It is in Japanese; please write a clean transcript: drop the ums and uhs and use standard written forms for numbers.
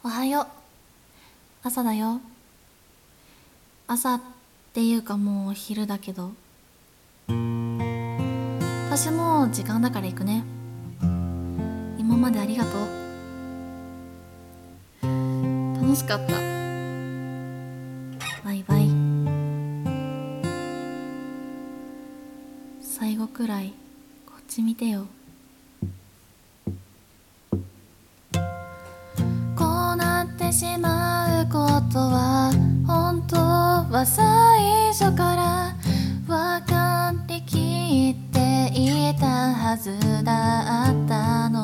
おはよう。朝だよ。朝っていうかもう昼だけど、私も時間だから行くね。今までありがとう。楽しかった。バイバイ。最後くらいこっち見てよ。こうなってしまうことは本当は最初から分かってきていたはずだったの